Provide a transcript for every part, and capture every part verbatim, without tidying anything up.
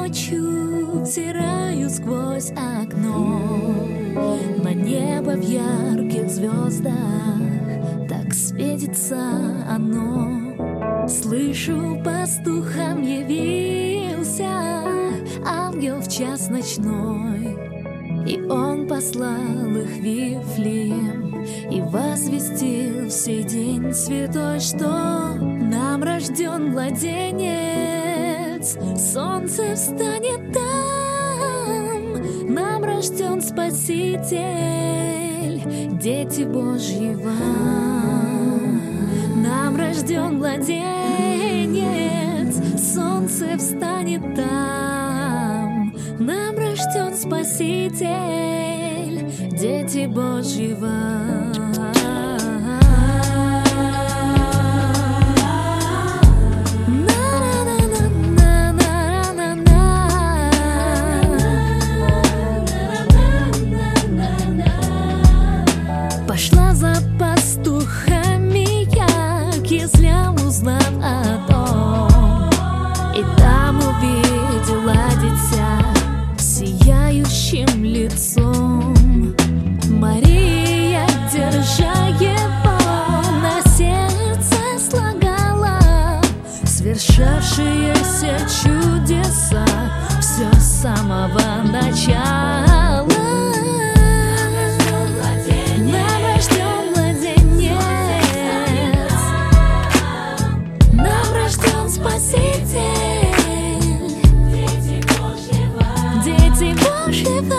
ночью взираю сквозь окно на небо в ярких звездах, так светится оно. Слышу, пастухам явился ангел в час ночной, и он послал их в Вифлеем и возвестил в сей день святой, что нам рожден младенец, солнце встанет там, нам рожден Спаситель, дети Божьего. Нам рожден младенец, солнце встанет там, нам рожден Спаситель, дети Божьего. Пошла за пастухами я к яслям, узнав о том, и там увидела дитя сияющим лицом. Мария, держа его, на сердце слагала свершавшиеся чудеса все с самого начала. Нам рожден младенец, нам рожден Спаситель, дети Божьего, дети Божьего.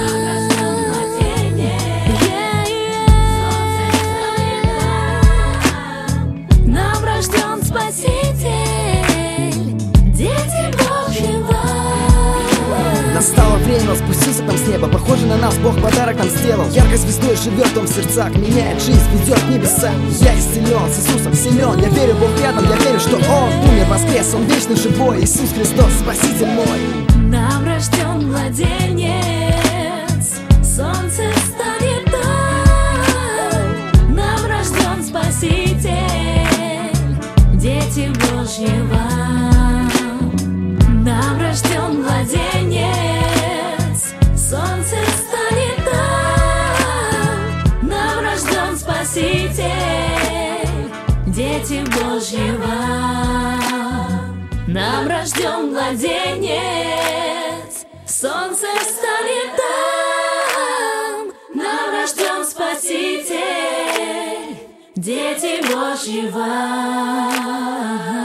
Нам рожден Спаситель, дети Божьего. Настало время, спустился там с неба, похоже на нас, Бог подарок нам сделал. Яркой звездой живет он в сердцах, меняет жизнь, ведет в небеса. Я исцелен, с Иисусом силен, я верю, Бог рядом, я верю, что Он умер, воскрес, Он вечно живой, Иисус Христос, Спаситель мой. Нам рожден младенец, солнце встанет там, нам рожден Спаситель, дети Божьего. Нам рожден младенец, солнце встанет там, нам рожден Спаситель, дети Божьего. Нам рожден младенец, солнце встанет там, нам рожден Спаситель, дети Божьего.